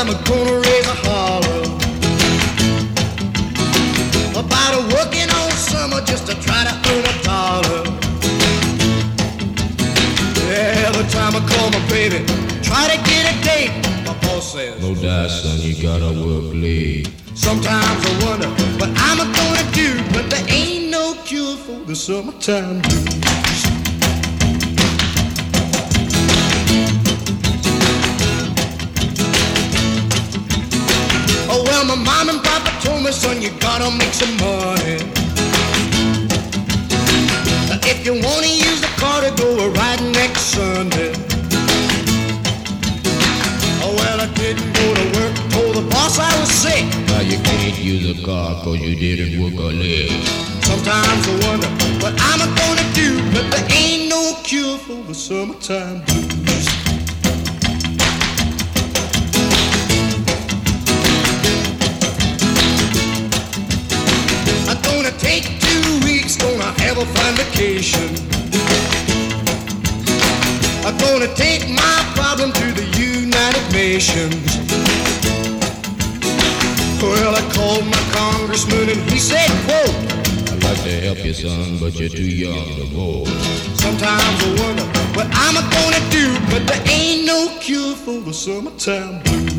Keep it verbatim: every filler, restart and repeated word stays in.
I'm gonna raise a holler about a working all summer just to try to earn a dollar. Every time I call my baby, try to get a date, my boss says, no doubt, son, you gotta work late. Sometimes I wonder what I'm gonna do, but there ain't no cure for the summertime blues. Oh well, my mom and papa told me, son, you gotta make some money. If you wanna use the car to go a ride next Sunday. Oh well, I didn't go to work, told the boss I was sick. Now you can't use a car cause you didn't work a leg. Sometimes I wonder what I'm gonna do, but there ain't no cure for the summertime blues. I'm gonna take two weeks, gonna have a fine vacation. I'm gonna take my problem to the United Nations. Well, I called my congressman and he said, quote, I'd like to help you, son, but you're too young to vote. Sometimes I wonder what I'm gonna do, but there ain't no cure for the summertime blues.